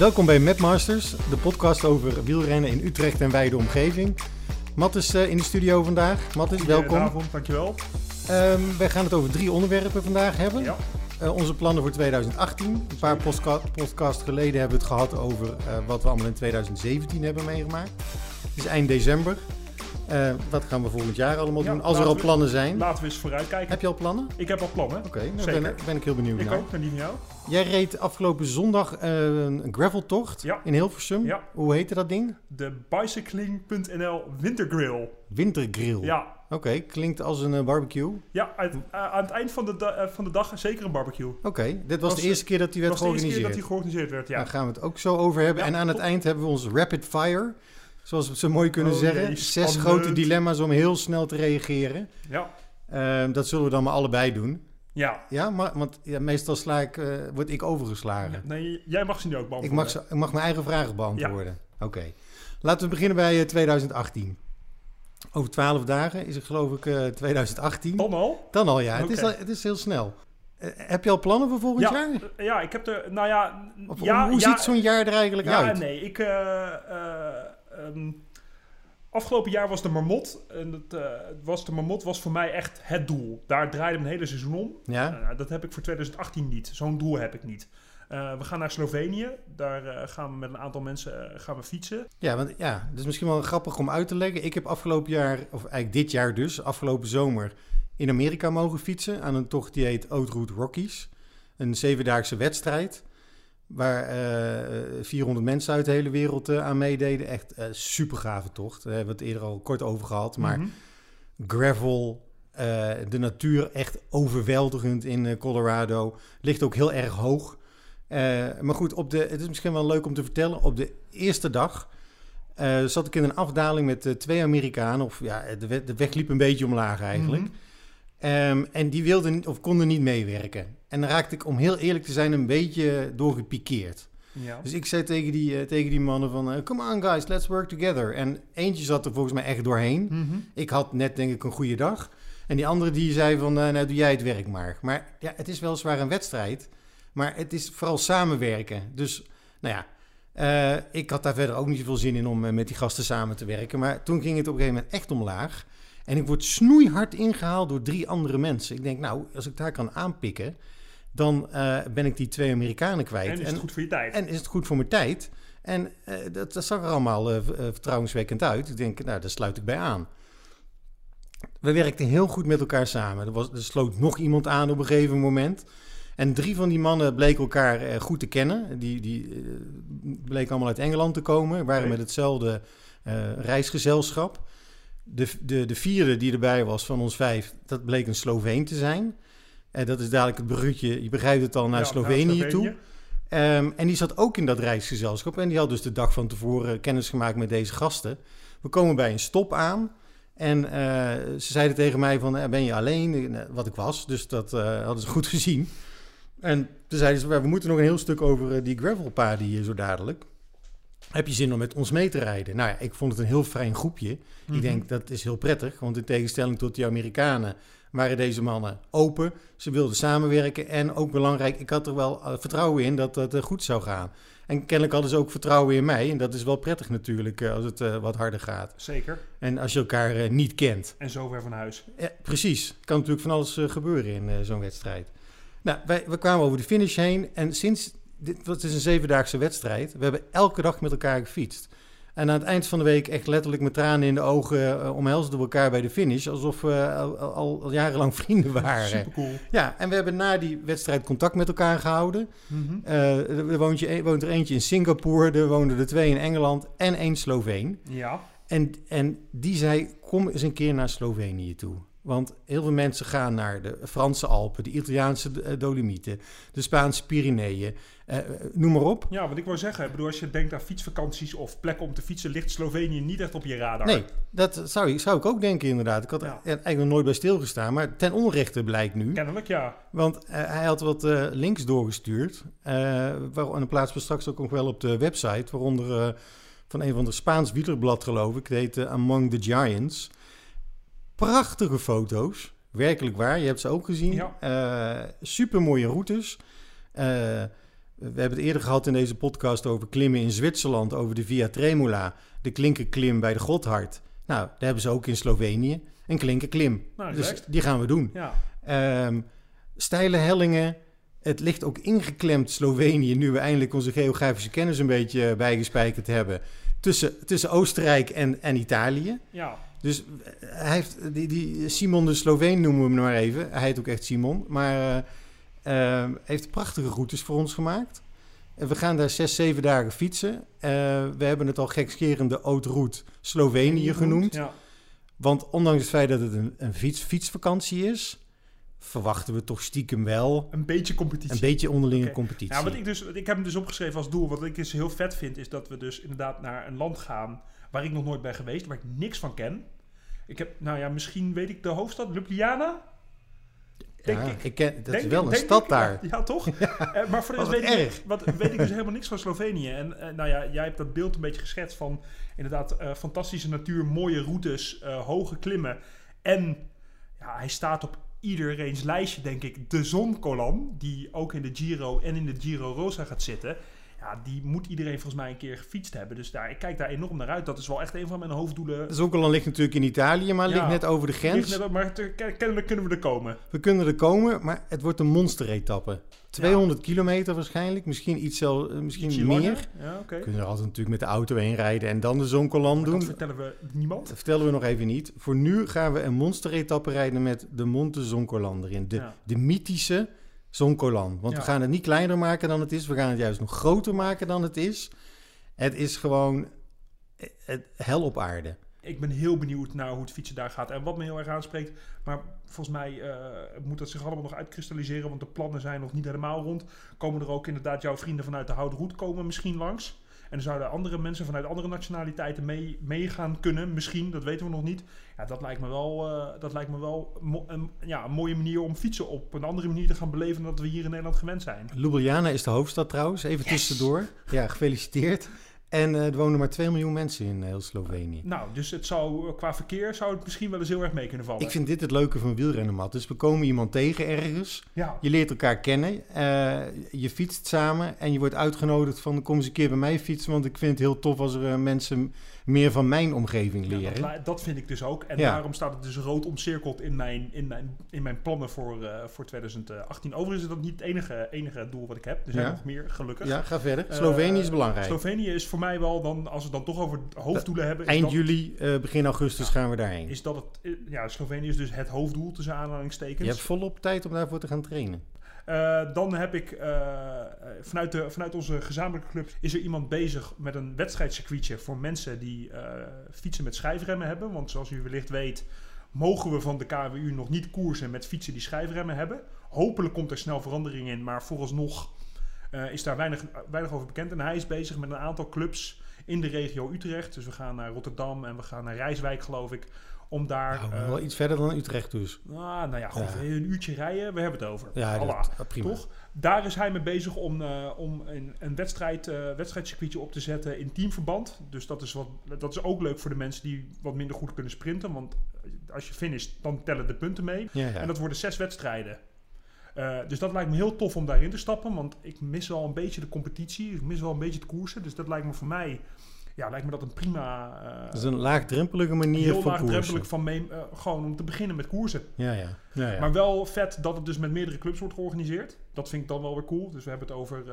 Welkom bij Mapmasters, de podcast over wielrennen in Utrecht en wijde omgeving. Matt is in de studio vandaag. Matt, welkom. Goedenavond, dankjewel. Wij gaan het over 3 onderwerpen vandaag hebben. Ja. Onze plannen voor 2018. Een paar podcasts geleden hebben we het gehad over wat we allemaal in 2017 hebben meegemaakt. Het is eind december. Wat gaan we volgend jaar allemaal doen, als er al plannen zijn? Laten we eens vooruitkijken. Heb je al plannen? Ik heb al plannen. Oké, daar ben ik heel benieuwd naar. Ik ook, maar niet van jou. Jij reed afgelopen zondag een graveltocht in Hilversum. Ja. Hoe heette dat ding? De Bicycling.nl Wintergrill. Wintergrill? Ja. Oké, klinkt als een barbecue. Ja, aan het eind van de dag zeker een barbecue. Oké, dit was de eerste keer dat die werd georganiseerd. Dat die georganiseerd werd, ja. Daar gaan we het ook zo over hebben. Ja, en aan het eind hebben we ons rapid fire, zoals we het zo mooi kunnen zeggen. Nee, 6 grote dilemma's om heel snel te reageren. Ja. Dat zullen we dan maar allebei doen. Ja. Ja, want meestal word ik overgeslagen. Ja, nee, jij mag ze nu ook beantwoorden. Ik mag mijn eigen vragen beantwoorden. Ja. Oké. Laten we beginnen bij 2018. Over 12 dagen is het geloof ik 2018. Dan al? Dan al, ja. Okay. Het is heel snel. Heb je al plannen voor volgend jaar? Ja, ik heb er... Hoe ziet zo'n jaar er eigenlijk uit? Ja, nee. Afgelopen jaar was de Marmot. En de Marmot was voor mij echt het doel. Daar draaide mijn hele seizoen om. Ja? Dat heb ik voor 2018 niet. Zo'n doel heb ik niet. We gaan naar Slovenië. Daar gaan we met een aantal mensen fietsen. Ja, want het is misschien wel grappig om uit te leggen. Ik heb afgelopen jaar, of eigenlijk dit jaar dus, afgelopen zomer in Amerika mogen fietsen aan een tocht die heet Oud Route Rockies. Een 7-daagse wedstrijd waar 400 mensen uit de hele wereld aan meededen. Echt super gave tocht. Daar hebben we het eerder al kort over gehad. Maar gravel, de natuur echt overweldigend in Colorado. Ligt ook heel erg hoog. Maar goed, het is misschien wel leuk om te vertellen. Op de eerste dag zat ik in een afdaling met 2 Amerikanen. De weg liep een beetje omlaag eigenlijk. En die konden niet meewerken. En dan raakte ik, om heel eerlijk te zijn, een beetje doorgepikeerd. Ja. Dus ik zei tegen die mannen van... Come on guys, let's work together. En eentje zat er volgens mij echt doorheen. Ik had net denk ik een goede dag. En die andere die zei van... nou, doe jij het werk maar. Maar ja, het is weliswaar een wedstrijd. Maar het is vooral samenwerken. Dus, nou ja... ik had daar verder ook niet zoveel zin in om met die gasten samen te werken. Maar toen ging het op een gegeven moment echt omlaag. En ik word snoeihard ingehaald door 3 andere mensen. Ik denk, nou, als ik daar kan aanpikken... dan ben ik die 2 Amerikanen kwijt. En is het goed voor je tijd. En is het goed voor mijn tijd. En dat zag er allemaal vertrouwenswekkend uit. Ik denk, nou, daar sluit ik bij aan. We werkten heel goed met elkaar samen. Er sloot nog iemand aan op een gegeven moment. En 3 van die mannen bleken elkaar goed te kennen. Die bleken allemaal uit Engeland te komen. Waren met hetzelfde reisgezelschap. De 4e die erbij was van ons 5, dat bleek een Sloveen te zijn. Dat is dadelijk het bruggetje, je begrijpt het al, naar Slovenië toe. En die zat ook in dat reisgezelschap. En die had dus de dag van tevoren kennis gemaakt met deze gasten. We komen bij een stop aan. En ze zeiden tegen mij van, ben je alleen? Wat ik was, dus dat hadden ze goed gezien. En toen zeiden ze, we moeten nog een heel stuk over die gravelpaden hier zo dadelijk. Heb je zin om met ons mee te rijden? Nou ja, ik vond het een heel fijn groepje. Ik denk, dat is heel prettig. Want in tegenstelling tot die Amerikanen waren deze mannen open. Ze wilden samenwerken. En ook belangrijk, ik had er wel vertrouwen in dat het goed zou gaan. En kennelijk hadden ze ook vertrouwen in mij. En dat is wel prettig natuurlijk als het wat harder gaat. Zeker. En als je elkaar niet kent. En zo ver van huis. Ja, precies. Er kan natuurlijk van alles gebeuren in zo'n wedstrijd. Nou, we kwamen over de finish heen. En sinds... Het is een 7-daagse wedstrijd. We hebben elke dag met elkaar gefietst. En aan het eind van de week echt letterlijk met tranen in de ogen omhelsden we elkaar bij de finish. Alsof we al jarenlang vrienden waren. Supercool. Ja, en we hebben na die wedstrijd contact met elkaar gehouden. Er woont er eentje in Singapore, er woonden er 2 in Engeland en 1 Sloveen. Ja. En die zei, kom eens een keer naar Slovenië toe. Want heel veel mensen gaan naar de Franse Alpen, de Italiaanse Dolomieten, de Spaanse Pyreneeën, noem maar op. Ja, wat ik wou zeggen, als je denkt aan fietsvakanties of plekken om te fietsen, ligt Slovenië niet echt op je radar. Nee, dat zou ik ook denken inderdaad. Ik had er eigenlijk nog nooit bij stilgestaan, maar ten onrechte blijkt nu. Kennelijk, ja. Want hij had wat links doorgestuurd, en dan plaatsen we straks ook nog wel op de website, waaronder van een van de Spaans wielerblad geloof ik, het heet Among the Giants. Prachtige foto's, werkelijk waar. Je hebt ze ook gezien. Ja. Super mooie routes. We hebben het eerder gehad in deze podcast over klimmen in Zwitserland, over de Via Tremula, de klinkerklim bij de Gotthard. Nou, daar hebben ze ook in Slovenië een klinkerklim. Nou, dus die gaan we doen. Ja. Steile hellingen. Het ligt ook ingeklemd, Slovenië, nu we eindelijk onze geografische kennis een beetje bijgespijkerd hebben, tussen Oostenrijk en Italië. Ja. Dus hij heeft die Simon de Sloveen noemen we hem maar even. Hij heet ook echt Simon, maar heeft prachtige routes voor ons gemaakt. We gaan daar 6-7 dagen fietsen. We hebben het al gekscherend de Haute Route Slovenië genoemd. Ja. Want ondanks het feit dat het een fietsvakantie is, verwachten we toch stiekem wel een beetje competitie. Een beetje onderlinge competitie. Ja, ik heb hem dus opgeschreven als doel. Wat ik dus heel vet vind, is dat we dus inderdaad naar een land gaan waar ik nog nooit ben geweest, waar ik niks van ken. Ik heb, misschien weet ik de hoofdstad, Ljubljana. Dat is wel een stad daar. Ja, toch? Maar voor de rest weet ik dus helemaal niks van Slovenië. En jij hebt dat beeld een beetje geschetst van inderdaad fantastische natuur, mooie routes, hoge klimmen. En hij staat op iedereen's lijstje, denk ik, de Zoncolan, die ook in de Giro en in de Giro Rosa gaat zitten. Ja, die moet iedereen volgens mij een keer gefietst hebben. Dus ik kijk daar enorm naar uit. Dat is wel echt een van mijn hoofddoelen. De Zoncolan ligt natuurlijk in Italië, maar ligt net over de grens. Maar kennelijk kunnen we er komen. We kunnen er komen, maar het wordt een monsteretappe. 200 kilometer waarschijnlijk, misschien meer. Langer. Ja, okay. We kunnen er altijd natuurlijk met de auto heen rijden en dan de Zoncolan doen. Dat vertellen we niemand. Dat vertellen we nog even niet. Voor nu gaan we een monsteretappe rijden met de Monte Zoncolan erin. De mythische Zoncolan. Want we gaan het niet kleiner maken dan het is. We gaan het juist nog groter maken dan het is. Het is gewoon hel op aarde. Ik ben heel benieuwd naar hoe het fietsen daar gaat. En wat me heel erg aanspreekt. Maar volgens mij moet dat zich allemaal nog uitkristalliseren. Want de plannen zijn nog niet helemaal rond. Komen er ook inderdaad jouw vrienden vanuit de Haute Route komen misschien langs. En dan zouden andere mensen vanuit andere nationaliteiten mee gaan kunnen. Misschien, dat weten we nog niet. Ja, dat lijkt me wel een mooie manier om fietsen op een andere manier te gaan beleven dan dat we hier in Nederland gewend zijn. Ljubljana is de hoofdstad trouwens. Even tussendoor. Ja, gefeliciteerd. En er wonen maar 2 miljoen mensen in heel Slovenië. Nou, dus het qua verkeer zou het misschien wel eens heel erg mee kunnen vallen. Ik vind dit het leuke van wielrennen, Matt. Dus we komen iemand tegen ergens. Ja. Je leert elkaar kennen. Je fietst samen en je wordt uitgenodigd van kom eens een keer bij mij fietsen. Want ik vind het heel tof als er mensen meer van mijn omgeving leren. Ja, dat vind ik dus ook. En daarom staat het dus rood omcirkeld in mijn plannen voor 2018. Overigens is dat niet het enige doel wat ik heb. Er zijn nog meer, gelukkig. Ja, ga verder. Slovenië is belangrijk. Slovenië is voor mij wel dan, als we het dan toch over hoofddoelen hebben. Eind juli, begin augustus gaan we daarheen. Is dat Slovenië is dus het hoofddoel tussen aanhalingstekens. Je hebt volop tijd om daarvoor te gaan trainen. Dan heb ik vanuit onze gezamenlijke club is er iemand bezig met een wedstrijdcircuitje voor mensen die fietsen met schijfremmen hebben. Want zoals u wellicht weet, mogen we van de KWU nog niet koersen met fietsen die schijfremmen hebben. Hopelijk komt er snel verandering in, maar vooralsnog is daar weinig over bekend. En hij is bezig met een aantal clubs in de regio Utrecht. Dus we gaan naar Rotterdam en we gaan naar Rijswijk, geloof ik. Om daar... wel iets verder dan Utrecht dus. Een uurtje rijden, we hebben het over. Ja, prima. Toch? Daar is hij mee bezig om een wedstrijdcircuitje op te zetten in teamverband. Dus dat is ook leuk voor de mensen die wat minder goed kunnen sprinten. Want als je finisht, dan tellen de punten mee. Ja. En dat worden 6 wedstrijden. Dus dat lijkt me heel tof om daarin te stappen. Want ik mis wel een beetje de competitie. Ik mis wel een beetje het koersen. Dus dat lijkt me voor mij... Ja, lijkt me dat een prima... dat is een laagdrempelige manier van koersen. Heel laagdrempelig gewoon om te beginnen met koersen. Ja. Maar wel vet dat het dus met meerdere clubs wordt georganiseerd. Dat vind ik dan wel weer cool. Dus we hebben het over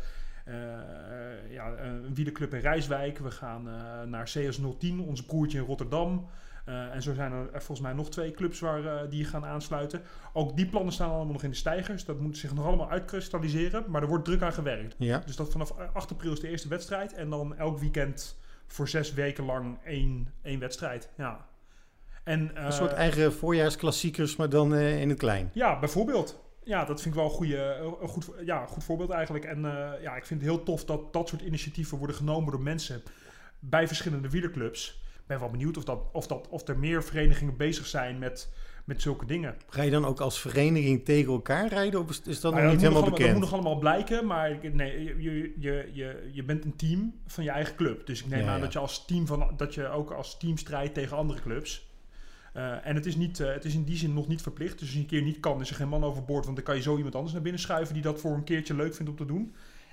een wielerclub in Rijswijk. We gaan naar CS010, onze broertje in Rotterdam. En zo zijn er volgens mij nog 2 clubs die gaan aansluiten. Ook die plannen staan allemaal nog in de steigers. Dat moet zich nog allemaal uitkristalliseren. Maar er wordt druk aan gewerkt. Ja. Dus dat vanaf 8 april is de eerste wedstrijd. En dan elk weekend voor 6 weken lang één wedstrijd. Ja. En, een soort eigen voorjaarsklassiekers, maar dan in het klein. Ja, bijvoorbeeld. Ja, dat vind ik wel een goed voorbeeld eigenlijk. En ik vind het heel tof dat soort initiatieven worden genomen door mensen bij verschillende wielerclubs. Ik ben wel benieuwd of er meer verenigingen bezig zijn met zulke dingen. Ga je dan ook als vereniging tegen elkaar rijden? Of is dat nog niet helemaal bekend? Dat moet nog allemaal blijken. Maar nee, je bent een team van je eigen club. Dus ik neem aan dat je ook als team strijdt tegen andere clubs. En het is in die zin nog niet verplicht. Dus als je een keer niet kan, is er geen man overboord. Want dan kan je zo iemand anders naar binnen schuiven die dat voor een keertje leuk vindt om te doen.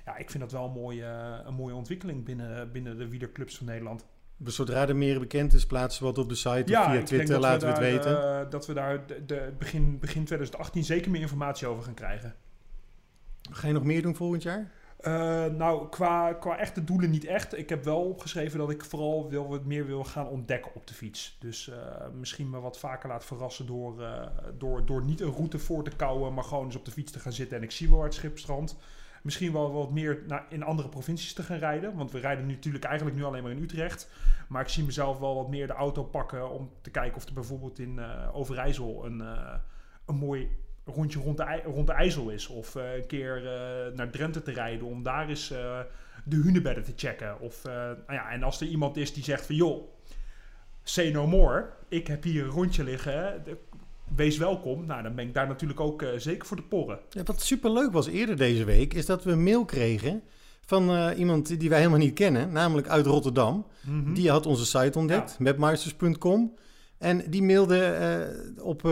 ja, ik vind dat wel een mooie ontwikkeling binnen de wielerclubs van Nederland. Dus zodra er meer bekend is, plaatsen we wat op de site of via Twitter, laten we het weten. Dat we daar begin 2018 zeker meer informatie over gaan krijgen. Ga je nog meer doen volgend jaar? Nou, qua echte doelen niet echt. Ik heb wel opgeschreven dat ik vooral wat meer wil gaan ontdekken op de fiets. Dus misschien me wat vaker laat verrassen door niet een route voor te kouwen, maar gewoon eens op de fiets te gaan zitten en ik zie wel waar het schip strandt. Misschien wel wat meer in andere provincies te gaan rijden. Want we rijden natuurlijk eigenlijk nu alleen maar in Utrecht. Maar ik zie mezelf wel wat meer de auto pakken om te kijken of er bijvoorbeeld in Overijssel een mooi rondje rond de IJssel is. Of een keer naar Drenthe te rijden om daar eens de hunebedden te checken. En als er iemand is die zegt van joh, say no more. Ik heb hier een rondje liggen. Wees welkom. Nou, dan ben ik daar natuurlijk ook zeker voor de porren. Ja, wat superleuk was eerder deze week, is dat we een mail kregen van iemand die wij helemaal niet kennen, namelijk uit Rotterdam. Mm-hmm. Die had onze site ontdekt, mapmeisters.com. En die mailde op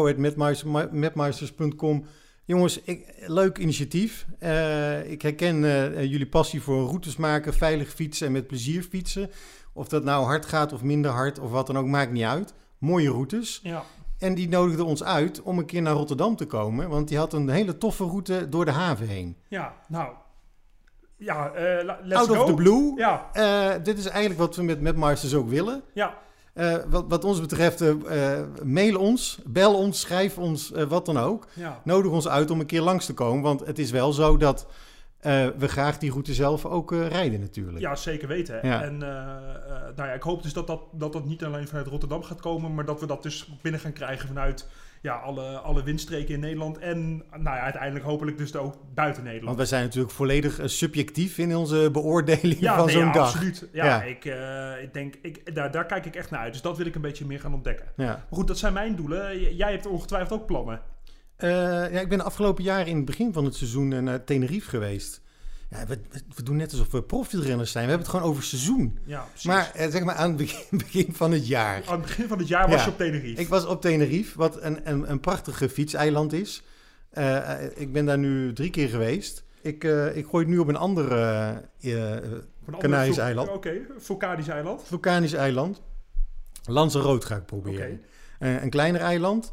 info@mapmeisters.com. Jongens, leuk initiatief. Ik herken jullie passie voor routes maken, veilig fietsen en met plezier fietsen. Of dat nou hard gaat of minder hard of wat dan ook, maakt niet uit. Mooie routes. Ja. En die nodigde ons uit om een keer naar Rotterdam te komen. Want die had een hele toffe route door de haven heen. Ja, nou. Ja, let's Out go. Of the blue. Ja. Dit is eigenlijk wat we met Mapmeisters ook willen. Ja. Wat ons betreft, mail ons, bel ons, schrijf ons, wat dan ook. Ja. Nodig ons uit om een keer langs te komen. Want het is wel zo dat we graag die route zelf ook rijden natuurlijk. Ja, zeker weten. Ja. En ik hoop dus dat niet alleen vanuit Rotterdam gaat komen, maar dat we dat dus binnen gaan krijgen vanuit alle windstreken in Nederland. En uiteindelijk hopelijk dus ook buiten Nederland. Want wij zijn natuurlijk volledig subjectief in onze beoordeling van zo'n dag. Absoluut. Ja, ik denk, daar kijk ik echt naar uit. Dus dat wil ik een beetje meer gaan ontdekken. Ja. Maar goed, dat zijn mijn doelen. Jij hebt ongetwijfeld ook plannen. Ik ben de afgelopen jaren in het begin van het seizoen naar Tenerife geweest. Ja, we doen net alsof we profielrenners zijn. We hebben het gewoon over seizoen. Ja, precies. Maar zeg maar aan het begin van het jaar. Aan het begin van het jaar was je op Tenerife. Ik was op Tenerife, wat een prachtige fietseiland is. Ik ben daar nu 3 keer geweest. Ik gooi het nu op een andere Canarische eiland. Oké, Vulkanisch eiland. Vulkanisch eiland. Lanzarote ga ik proberen. Okay. Een kleiner eiland.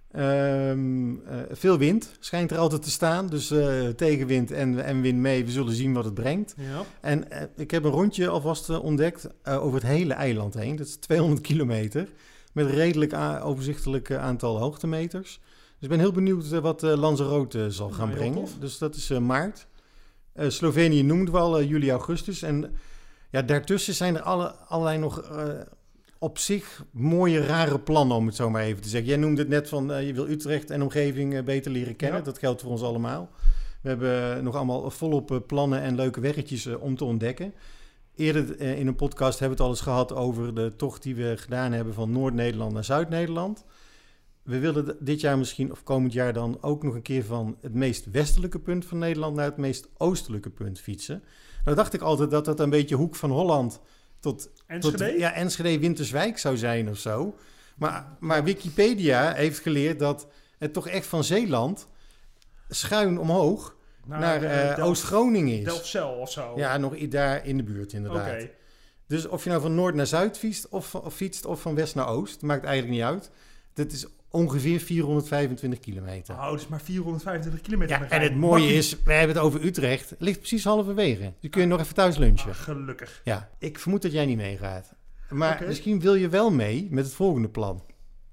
Veel wind schijnt er altijd te staan. Dus tegenwind en wind mee. We zullen zien wat het brengt. Ja. En ik heb een rondje alvast ontdekt over het hele eiland heen. Dat is 200 kilometer. Met een redelijk overzichtelijk aantal hoogtemeters. Dus ik ben heel benieuwd wat Lanzarote zal gaan brengen. Dus dat is maart. Slovenië noemden we al, juli, augustus. En daartussen zijn er allerlei nog op zich mooie, rare plannen, om het zo maar even te zeggen. Jij noemde het net van, je wil Utrecht en omgeving beter leren kennen. Ja. Dat geldt voor ons allemaal. We hebben nog allemaal volop plannen en leuke weggetjes om te ontdekken. Eerder in een podcast hebben we het al eens gehad over de tocht die we gedaan hebben van Noord-Nederland naar Zuid-Nederland. We willen dit jaar misschien, of komend jaar dan, ook nog een keer van het meest westelijke punt van Nederland naar het meest oostelijke punt fietsen. Nou dacht ik altijd dat dat een beetje Hoek van Holland tot Enschede? Enschede, Winterswijk zou zijn of zo. Maar Wikipedia heeft geleerd dat het toch echt van Zeeland schuin omhoog naar Oost-Groningen is. Delfzijl of zo? Ja, nog daar in de buurt inderdaad. Okay. Dus of je nou van noord naar zuid fietst of van west naar oost, maakt eigenlijk niet uit. Dat is ongeveer 425 kilometer. Oh, dus maar 425 kilometer. Ja, en het mooie is, we hebben het over Utrecht. Het ligt precies halverwege. Dus kun je nog even thuis lunchen. Gelukkig. Ja, ik vermoed dat jij niet meegaat. Maar misschien wil je wel mee met het volgende plan.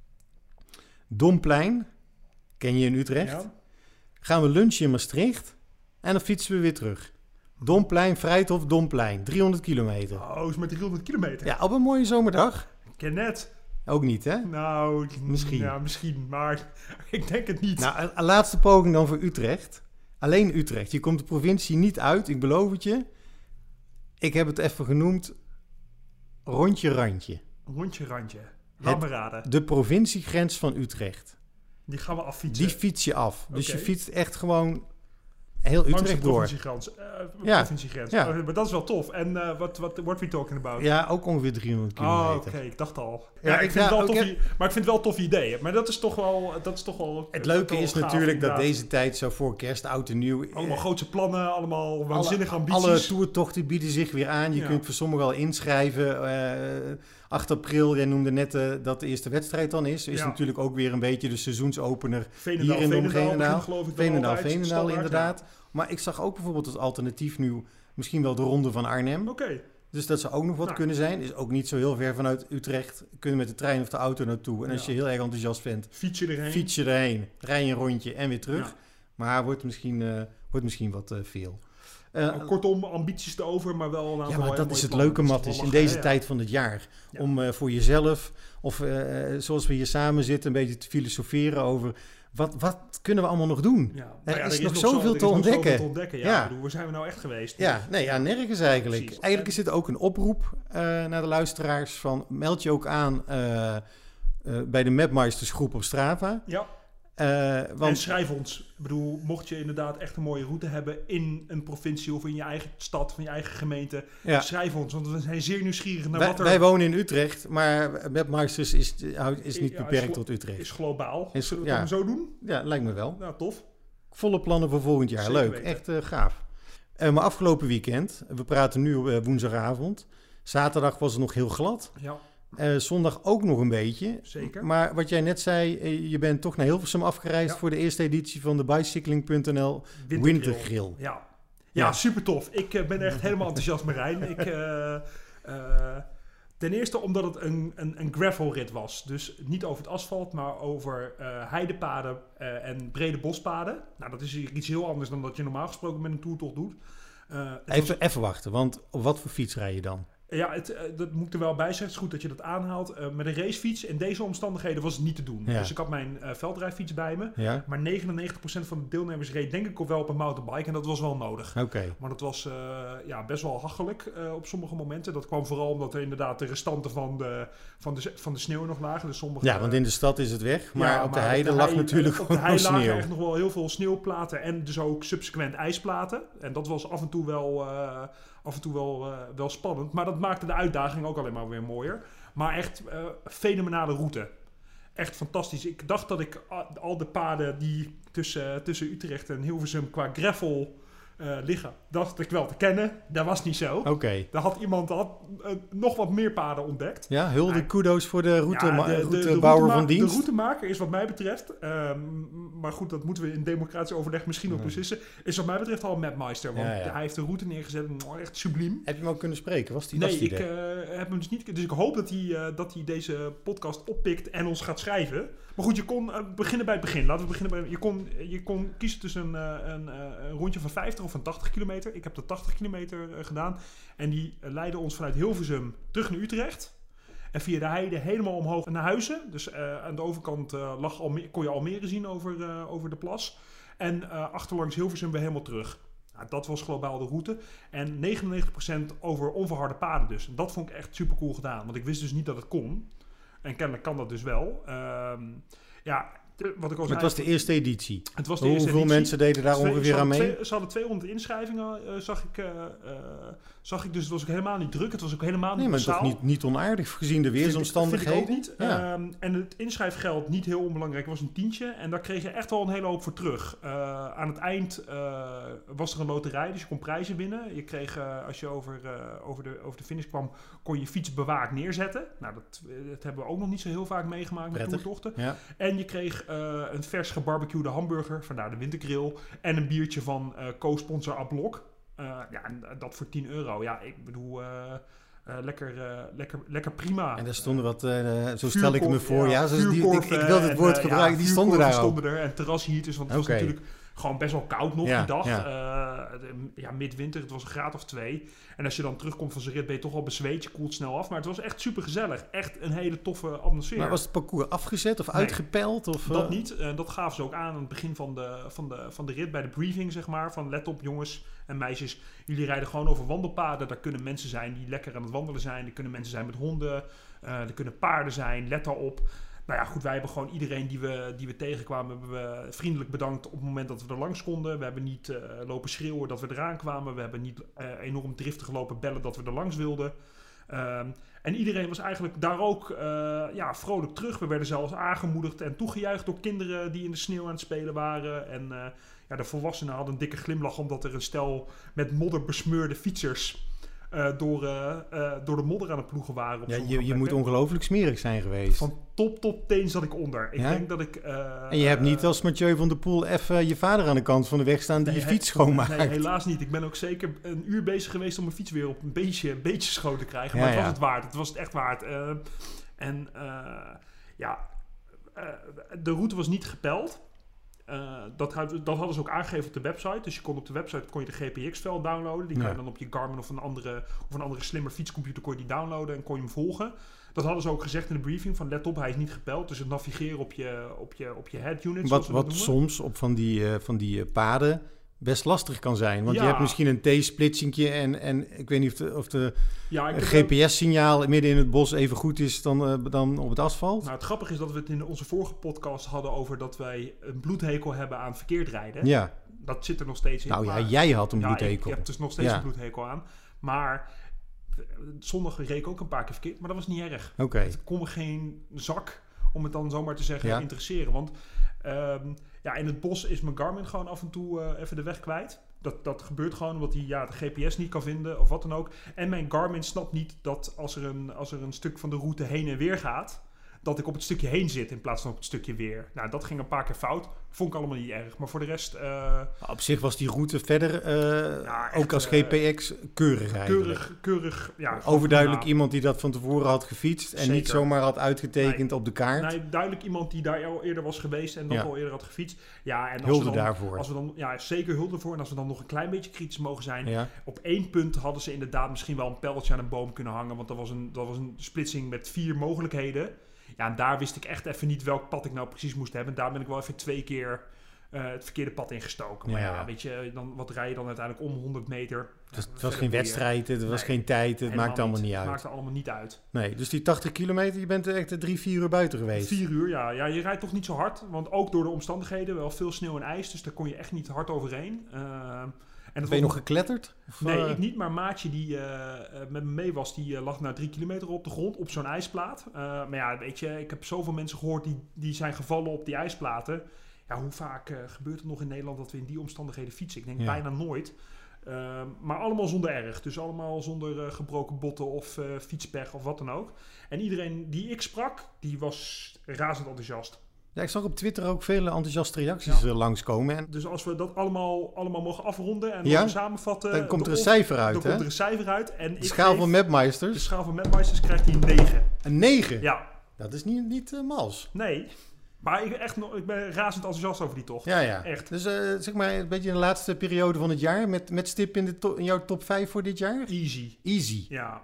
Domplein, ken je in Utrecht. Ja. Gaan we lunchen in Maastricht en dan fietsen we weer terug. Domplein, Vrijthof, Domplein. 300 kilometer. Oh, is maar 300 kilometer. Ja, op een mooie zomerdag. Ik ken net. Ook niet, hè? Nou, misschien. Ja, misschien, maar ik denk het niet. Nou, een laatste poging dan voor Utrecht. Alleen Utrecht. Je komt de provincie niet uit, ik beloof het je. Ik heb het even genoemd Rondje Randje. Rondje Randje. Laat me raden. De provinciegrens van Utrecht. Die gaan we affietsen. Die fiets je af. Dus je fietst echt gewoon heel Langs de Utrecht door. provinciegrens. Ja. Provinciegrens. Ja. Maar dat is wel tof. En what we talking about? Ja, ook ongeveer 300 kilometer. Oké, ik dacht al. Ja, Ja, ik vind het wel ook, tof, maar ik vind het wel een tof idee. Maar dat is toch wel... Het leuke is gaaf, natuurlijk dat inderdaad. deze tijd zo voor kerst, oud en nieuw... Allemaal grootse plannen, allemaal waanzinnige ambities. Alle toertochten bieden zich weer aan. Je kunt voor sommigen al inschrijven. 8 april, jij noemde net dat de eerste wedstrijd dan is. Is natuurlijk ook weer een beetje de seizoensopener hier in de omgeving. Veenendaal, inderdaad. Ja. Maar ik zag ook bijvoorbeeld als alternatief nu misschien wel de Ronde van Arnhem. Oké. Dus dat zou ook nog wat kunnen zijn. Is ook niet zo heel ver vanuit Utrecht. Kunnen met de trein of de auto naartoe. En als je heel erg enthousiast bent, fiets je erheen. Rij je een rondje en weer terug. Ja. Maar wordt misschien wat veel. Kortom, ambities erover, maar wel een aantal... Ja, maar dat is het leuke, Matthijs, in deze tijd van het jaar. Ja. Om voor jezelf, of zoals we hier samen zitten, een beetje te filosoferen over... Wat kunnen we allemaal nog doen? Ja. Er is nog zoveel te ontdekken. Ja. Waar zijn we nou echt geweest? Nergens eigenlijk. Precies. Eigenlijk is dit ook een oproep naar de luisteraars van... meld je ook aan bij de Mapmeisters groep op Strava. Ja. En schrijf ons. Ik bedoel, mocht je inderdaad echt een mooie route hebben in een provincie of in je eigen stad, van je eigen gemeente, schrijf ons. Want we zijn zeer nieuwsgierig naar wat er... Wij wonen in Utrecht, maar Mapmeisters is niet beperkt tot Utrecht. Is globaal. Zullen we het zo doen? Ja, lijkt me wel. Nou, tof. Volle plannen voor volgend jaar. Zeker leuk, weten. echt gaaf. Maar afgelopen weekend, we praten nu op woensdagavond. Zaterdag was het nog heel glad. Ja. Zondag ook nog een beetje. Zeker. Maar wat jij net zei, je bent toch naar Hilversum afgereisd voor de eerste editie van de Bicycling.nl Wintergrill. Ja, super tof. Ik ben echt helemaal enthousiast, Marijn. Ten eerste omdat het een gravelrit was. Dus niet over het asfalt, maar over heidepaden en brede bospaden. Nou, dat is iets heel anders dan dat je normaal gesproken met een toertocht doet. Even wachten, want op wat voor fiets rij je dan? Ja, dat moet ik er wel bij zeggen. Het is goed dat je dat aanhaalt. Met een racefiets in deze omstandigheden was het niet te doen. Ja. Dus ik had mijn veldrijfiets bij me. Ja. Maar 99% van de deelnemers reed denk ik ook wel op een mountainbike. En dat was wel nodig. Okay. Maar dat was best wel hachelijk op sommige momenten. Dat kwam vooral omdat er inderdaad de restanten van de sneeuw nog lagen. Dus sommige, want in de stad is het weg. Maar op de heide lag natuurlijk gewoon sneeuw. Lagen echt nog wel heel veel sneeuwplaten. En dus ook subsequent ijsplaten. En dat was af en toe wel spannend. Maar dat maakte de uitdaging ook alleen maar weer mooier. Maar echt fenomenale route. Echt fantastisch. Ik dacht dat ik al de paden die tussen Utrecht en Hilversum qua gravel liggen, dacht ik wel te kennen. Dat was niet zo. Okay. Daar had iemand nog wat meer paden ontdekt. Ja, hulde kudos voor de routebouwer van dienst. De routemaker is wat mij betreft, maar goed, dat moeten we in democratisch overleg misschien nog beslissen, is wat mij betreft al een mapmeister. Want hij heeft de route neergezet, echt subliem. Heb je hem ook kunnen spreken? Nee, ik heb hem dus niet. Dus ik hoop dat hij deze podcast oppikt en ons gaat schrijven. Maar goed, je kon beginnen bij het begin. Laten we beginnen bij... Je kon kiezen tussen een rondje van 50 of van 80 kilometer. Ik heb de 80 kilometer gedaan. En die leidde ons vanuit Hilversum terug naar Utrecht. En via de heide helemaal omhoog naar Huizen. Dus aan de overkant kon je Almere zien over de plas. En achterlangs Hilversum weer helemaal terug. Nou, dat was globaal de route. En 99% over onverharde paden dus. En dat vond ik echt super cool gedaan. Want ik wist dus niet dat het kon. En kennelijk kan dat dus wel. Wat ik al zei, het was de eerste editie. Het was de eerste Hoeveel editie. mensen deden daar ongeveer aan mee? Ze hadden 200 inschrijvingen, zag ik. Dus het was ook helemaal niet druk. Het was ook helemaal niet massaal. Maar toch niet onaardig gezien de weersomstandigheden? Vind ik ook niet. Ja. En het inschrijfgeld, niet heel onbelangrijk, was een tientje. En daar kreeg je echt wel een hele hoop voor terug. Aan het eind was er een loterij, dus je kon prijzen winnen. Je kreeg, als je over de finish kwam, kon je fiets bewaakt neerzetten. Nou, dat hebben we ook nog niet zo heel vaak meegemaakt met toertochten. Ja. En je kreeg een vers gebarbecuede hamburger, vandaar de wintergrill. En een biertje van co-sponsor Ablok. En dat voor €10. Ja, ik bedoel... lekker prima. En daar stonden wat, zo stel ik me voor. Ik wilde het woord gebruiken, die stonden daar ook. En terrasheaters, want het was natuurlijk gewoon best wel koud nog die dag. Midwinter, het was een graad of 2. En als je dan terugkomt van zijn rit, ben je toch al bezweet. Je koelt snel af, maar het was echt super gezellig. Echt een hele toffe atmosfeer. Maar was het parcours afgezet of uitgepeld? Of, dat niet. Dat gaven ze ook aan het begin van de rit, bij de briefing zeg maar. Van let op jongens en meisjes, jullie rijden gewoon over wandelpaden. Daar kunnen mensen zijn die lekker aan het wandelen zijn. Er kunnen mensen zijn met honden. Er kunnen paarden zijn. Let daarop. Nou ja, goed, wij hebben gewoon iedereen die we tegenkwamen, hebben we vriendelijk bedankt op het moment dat we er langs konden. We hebben niet lopen schreeuwen dat we eraan kwamen. We hebben niet enorm driftig lopen bellen dat we er langs wilden. En iedereen was eigenlijk daar ook vrolijk terug. We werden zelfs aangemoedigd en toegejuicht door kinderen die in de sneeuw aan het spelen waren. En de volwassenen hadden een dikke glimlach omdat er een stel met modder besmeurde fietsers door de modder aan het ploegen waren. Op je moet ongelooflijk smerig zijn geweest. Van top tot teen zat ik onder. Ik denk dat ik... en je hebt niet als Mathieu van der Poel even je vader aan de kant van de weg staan die je fiets schoonmaakt. Nee, helaas niet. Ik ben ook zeker een uur bezig geweest om mijn fiets weer op een beetje schoon te krijgen. Maar het was het waard. Het was het echt waard. De route was niet gepeld. Dat hadden ze ook aangegeven op de website. Dus je kon op de website de GPX-file downloaden. Die kan je dan op je Garmin of een andere slimmer fietscomputer kon je die downloaden en kon je hem volgen. Dat hadden ze ook gezegd in de briefing van let op, hij is niet gepeld. Dus het navigeren op je head unit. Wat soms op van die paden best lastig kan zijn. Want je hebt misschien een T-splitsingje en ik weet niet of de GPS-signaal midden in het bos even goed is dan op het asfalt. Nou, het grappige is dat we het in onze vorige podcast hadden over dat wij een bloedhekel hebben aan verkeerd rijden. Ja. Dat zit er nog steeds in. Nou ja, jij had een bloedhekel. Ik heb dus nog steeds een bloedhekel aan. Maar zondag reed ik ook een paar keer verkeerd, maar dat was niet erg. Okay. Het kon me geen zak, om het dan zomaar te zeggen, interesseren. Want in het bos is mijn Garmin gewoon af en toe even de weg kwijt. Dat gebeurt gewoon omdat hij de GPS niet kan vinden of wat dan ook. En mijn Garmin snapt niet dat als er een stuk van de route heen en weer gaat, dat ik op het stukje heen zit in plaats van op het stukje weer. Nou, dat ging een paar keer fout. Vond ik allemaal niet erg. Maar voor de rest... op zich was die route verder, ook als GPX, keurig eigenlijk. Keurig, overduidelijk iemand die dat van tevoren had gefietst en niet zomaar had uitgetekend op de kaart. Nee, duidelijk iemand die daar al eerder was geweest en nog al eerder had gefietst. Ja, en hulde daarvoor. Als we dan, zeker hulde voor. En als we dan nog een klein beetje kritisch mogen zijn. Op 1 punt hadden ze inderdaad misschien wel een pijltje aan een boom kunnen hangen. Want dat was een splitsing met 4 mogelijkheden. Ja, en daar wist ik echt even niet welk pad ik nou precies moest hebben. En daar ben ik wel even 2 keer het verkeerde pad ingestoken. Maar weet je, wat rij je dan uiteindelijk om 100 meter? Het was geen wedstrijd, het was geen tijd, het maakte allemaal niet uit. Het maakte allemaal niet uit. Nee, dus die 80 kilometer, je bent er echt 3-4 uur buiten geweest. 4 uur, ja. Ja, je rijdt toch niet zo hard, want ook door de omstandigheden, wel veel sneeuw en ijs, dus daar kon je echt niet hard overheen. Ben je nog gekletterd? Of, nee, ik niet. Maar Maatje die met me mee was, die lag na 3 kilometer op de grond op zo'n ijsplaat. Maar ja, weet je, ik heb zoveel mensen gehoord die zijn gevallen op die ijsplaten. Ja, hoe vaak gebeurt het nog in Nederland dat we in die omstandigheden fietsen? Ik denk bijna nooit. Maar allemaal zonder erg. Dus allemaal zonder gebroken botten of fietspech of wat dan ook. En iedereen die ik sprak, die was razend enthousiast. Ja, ik zag op Twitter ook vele enthousiaste reacties langskomen. En dus als we dat allemaal mogen afronden en mogen samenvatten... Dan komt er een cijfer uit, Dan komt er een cijfer uit. En de schaal van Mapmeisters. De schaal van Mapmeisters krijgt hij 9. Een 9? Ja. Dat is niet mals. Nee. Maar ik ben razend enthousiast over die tocht. Ja. Echt. Dus zeg maar een beetje in de laatste periode van het jaar. Met stip in jouw top 5 voor dit jaar? Easy. Ja.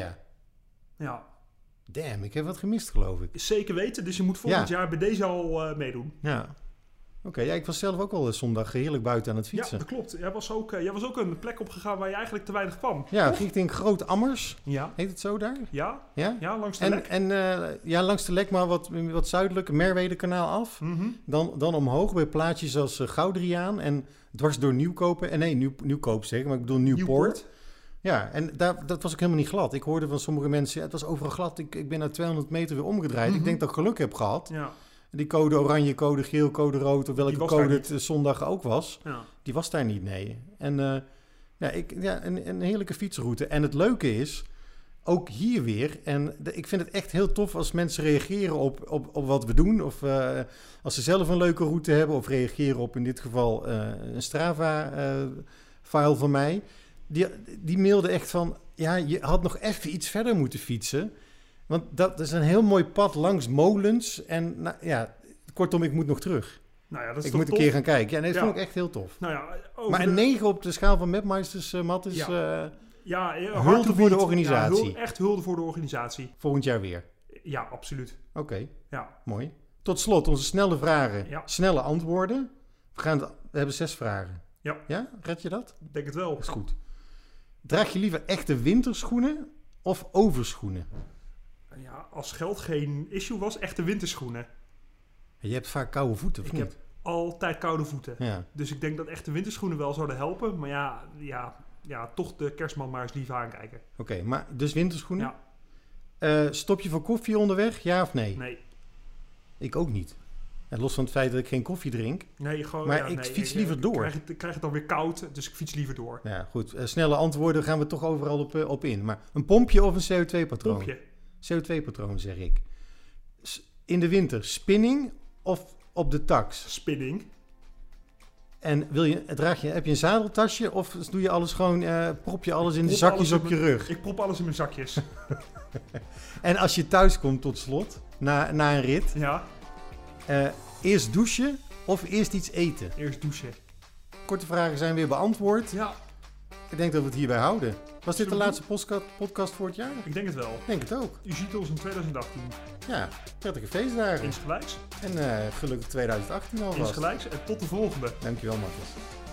Ja. Damn, ik heb wat gemist, geloof ik. Zeker weten, dus je moet volgend jaar bij deze al meedoen. Ja. Oké, ik was zelf ook al zondag heerlijk buiten aan het fietsen. Ja, dat klopt. Jij was ook een plek opgegaan waar je eigenlijk te weinig kwam. Ja, richting Groot Ammers. Ja. Heet het zo daar? Ja, langs de Lek. Langs de Lek, maar wat zuidelijk, Merwede-kanaal af. Mm-hmm. Dan omhoog bij plaatsjes als Goudriaan en dwars door Nieuwkopen. Nieuwkoop zeg maar ik bedoel Nieuwpoort. Ja, en dat was ook helemaal niet glad. Ik hoorde van sommige mensen, het was overal glad. Ik ben na 200 meter weer omgedraaid. Mm-hmm. Ik denk dat ik geluk heb gehad. Ja. Die code oranje, code geel, code rood, of welke code het zondag ook was. Ja. Die was daar niet, nee. En een heerlijke fietsroute. En het leuke is, ook hier weer, en ik vind het echt heel tof als mensen reageren op wat we doen. Of als ze zelf een leuke route hebben, of reageren op in dit geval een Strava-file van mij. Die mailde echt van, ja, je had nog even iets verder moeten fietsen. Want dat is een heel mooi pad langs molens. En kortom, ik moet nog terug. Nou ja, dat is ik toch moet tof? een keer gaan kijken. Ja, nee, dat vond ik echt heel tof. Nou ja, maar een 9 op de schaal van Mapmeisters, Matt, is hulde voor de organisatie. Ja, echt hulde voor de organisatie. Volgend jaar weer. Ja, absoluut. Oké, ja. Mooi. Tot slot, onze snelle vragen. Ja. Snelle antwoorden. We hebben 6 vragen. Ja. Ja, red je dat? Ik denk het wel. Dat is goed. Draag je liever echte winterschoenen of overschoenen? Ja, als geld geen issue was, echte winterschoenen. Je hebt vaak koude voeten, of Ik niet? heb altijd koude voeten. Ja. Dus ik denk dat echte winterschoenen wel zouden helpen. Maar ja, toch de kerstman maar eens lief aankijken. Oké, maar dus winterschoenen? Ja. Stop je voor koffie onderweg, ja of nee? Nee. Ik ook niet. Ja, los van het feit dat ik geen koffie drink. Nee, gewoon, Maar ik fiets liever door. Ik krijg het dan weer koud, dus ik fiets liever door. Ja, goed. Snelle antwoorden gaan we toch overal op in. Maar een pompje of een CO2-patroon? Pompje. CO2-patroon, zeg ik. In de winter spinning of op de tax? Spinning. En heb je een zadeltasje of doe je alles gewoon, prop je alles in de Prop zakjes alles op in je rug? Ik prop alles in mijn zakjes. En als je thuis komt tot slot, na een rit, Ja, eerst douchen of eerst iets eten? eerst douchen. Korte vragen zijn weer beantwoord. Ja, Ik denk dat we het hierbij houden. Was dit de Zullen we laatste podcast voor het jaar? ik denk het wel. Ik denk het ook. U ziet ons in 2018. Ja, prettige feestdagen. Insgelijks. En gelukkig 2018 alvast. Insgelijks. En tot de volgende. Dankjewel, Marcus.